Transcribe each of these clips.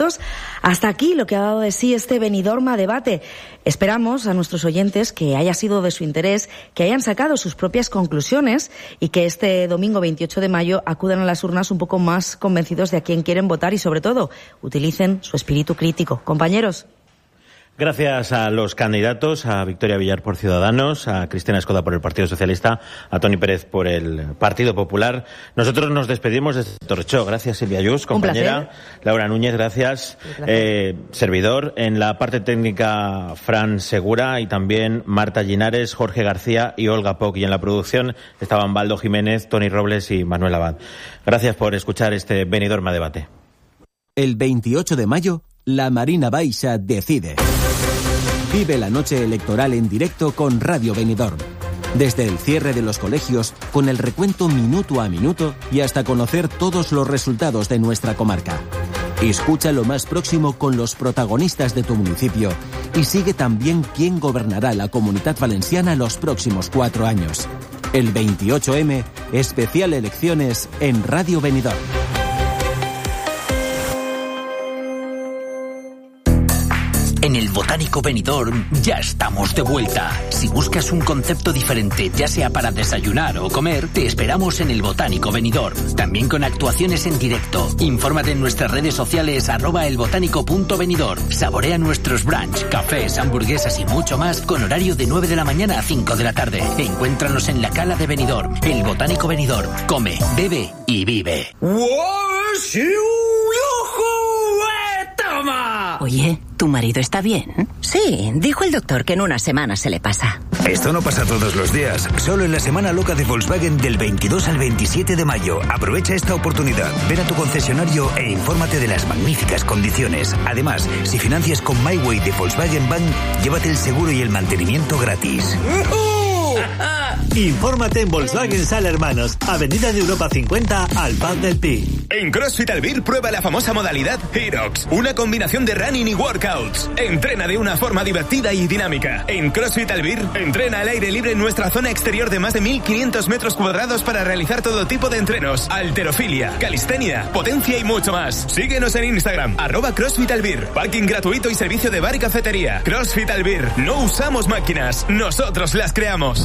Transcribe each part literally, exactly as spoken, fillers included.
candidatos. Hasta aquí lo que ha dado de sí este Benidorm a debate. Esperamos a nuestros oyentes que haya sido de su interés, que hayan sacado sus propias conclusiones y que este domingo veintiocho de mayo acudan a las urnas un poco más convencidos de a quién quieren votar y, sobre todo, utilicen su espíritu crítico. Compañeros. Gracias a los candidatos, a Victoria Villar por Ciudadanos, a Cristina Escoda por el Partido Socialista, a Toni Pérez por el Partido Popular. Nosotros nos despedimos de Torrechó. Gracias, Silvia Ayús, compañera. Laura Núñez, gracias. Eh, servidor. En la parte técnica, Fran Segura, y también Marta Linares, Jorge García y Olga Poc. Y en la producción estaban Baldo Jiménez, Tony Robles y Manuel Abad. Gracias por escuchar este Benidorm a debate. El veintiocho de mayo, la Marina Baixa decide. Vive la noche electoral en directo con Radio Benidorm. Desde el cierre de los colegios, con el recuento minuto a minuto y hasta conocer todos los resultados de nuestra comarca. Escucha lo más próximo con los protagonistas de tu municipio y sigue también quién gobernará la Comunitat Valenciana los próximos cuatro años. El veintiocho eme, especial elecciones en Radio Benidorm. En el Botánico Benidorm ya estamos de vuelta. Si buscas un concepto diferente, ya sea para desayunar o comer, te esperamos en el Botánico Benidorm. También con actuaciones en directo. Infórmate en nuestras redes sociales arroba elbotánico.benidorm. Saborea nuestros brunch, cafés, hamburguesas y mucho más con horario de nueve de la mañana a cinco de la tarde. Encuéntranos en la Cala de Benidorm. El Botánico Benidorm. Come, bebe y vive. Oye, ¿tu marido está bien? Sí, dijo el doctor que en una semana se le pasa. Esto no pasa todos los días, solo en la semana loca de Volkswagen del veintidós al veintisiete de mayo. Aprovecha esta oportunidad, ven a tu concesionario e infórmate de las magníficas condiciones. Además, si financias con MyWay de Volkswagen Bank, llévate el seguro y el mantenimiento gratis. Infórmate en Volkswagen Sala Hermanos, Avenida de Europa cincuenta, al Pub del Pi. En CrossFit Albir prueba la famosa modalidad Herox, una combinación de running y workouts. Entrena de una forma divertida y dinámica. En CrossFit Albir, entrena al aire libre en nuestra zona exterior de más de mil quinientos metros cuadrados para realizar todo tipo de entrenos, halterofilia, calistenia, potencia y mucho más. Síguenos en Instagram, arroba CrossFit Albir. Parking gratuito y servicio de bar y cafetería. CrossFit Albir, no usamos máquinas, nosotros las creamos.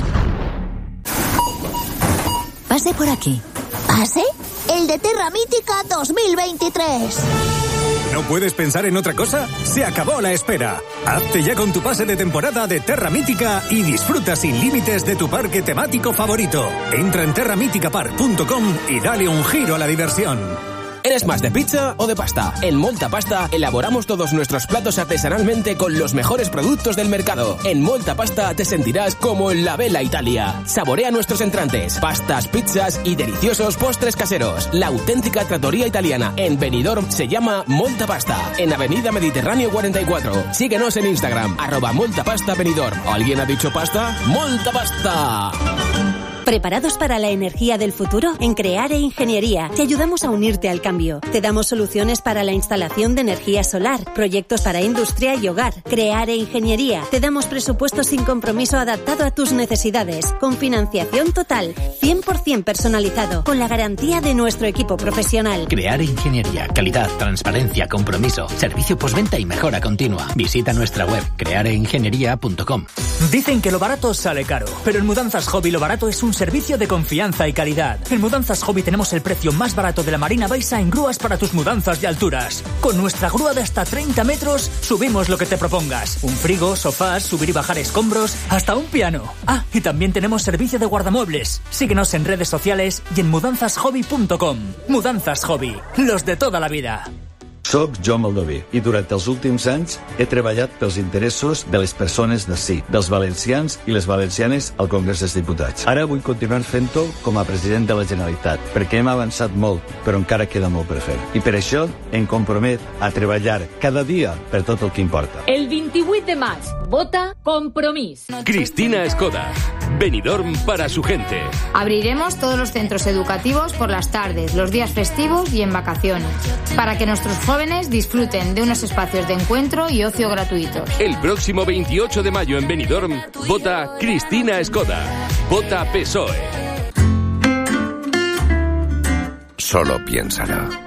Pase por aquí. ¿Pase? El de Terra Mítica dos mil veintitrés. ¿No puedes pensar en otra cosa? Se acabó la espera. Hazte ya con tu pase de temporada de Terra Mítica y disfruta sin límites de tu parque temático favorito. Entra en terra mítica park punto com y dale un giro a la diversión. ¿Eres más de pizza o de pasta? En Molta Pasta elaboramos todos nuestros platos artesanalmente con los mejores productos del mercado. En Molta Pasta te sentirás como en la Bella Italia. Saborea nuestros entrantes, pastas, pizzas y deliciosos postres caseros. La auténtica trattoria italiana en Benidorm se llama Molta Pasta, en Avenida Mediterráneo cuarenta y cuatro. Síguenos en Instagram, arroba Molta Pasta Benidorm. ¿Alguien ha dicho pasta? ¡Molta Pasta! ¿Preparados para la energía del futuro? En Creare Ingeniería te ayudamos a unirte al cambio. Te damos soluciones para la instalación de energía solar, proyectos para industria y hogar. Creare Ingeniería. Te damos presupuesto sin compromiso adaptado a tus necesidades, con financiación total, cien por ciento personalizado, con la garantía de nuestro equipo profesional. Creare Ingeniería. Calidad, transparencia, compromiso, servicio postventa y mejora continua. Visita nuestra web creare ingeniería punto com. Dicen que lo barato sale caro, pero en Mudanzas Hobby lo barato es un servicio de confianza y calidad. En Mudanzas Hobby tenemos el precio más barato de la Marina Baixa en grúas para tus mudanzas de alturas. Con nuestra grúa de hasta treinta metros, subimos lo que te propongas. Un frigo, sofás, subir y bajar escombros, hasta un piano. Ah, y también tenemos servicio de guardamuebles. Síguenos en redes sociales y en mudanzas hobby punto com. Mudanzas Hobby, los de toda la vida. Soc Jo Moldoví i durant els últims anys he treballat pels interessos de les persones d'ací, dels valencians i les valencianes al Congrés dels Diputats. Ara vull continuar fent-ho com a president de la Generalitat, perquè hem avançat molt, però encara queda molt per fer. I per això em compromet a treballar cada dia per tot el que importa. El veintivuit de maig, vota Compromís. Cristina Escoda, Benidorm para su gente. Abriremos todos los centros educativos por las tardes, los días festivos y en vacaciones, para que nuestros jóvenes disfruten de unos espacios de encuentro y ocio gratuitos. El próximo veintiocho de mayo en Benidorm, vota Cristina Escoda. Vota P S O E. Solo piénsalo.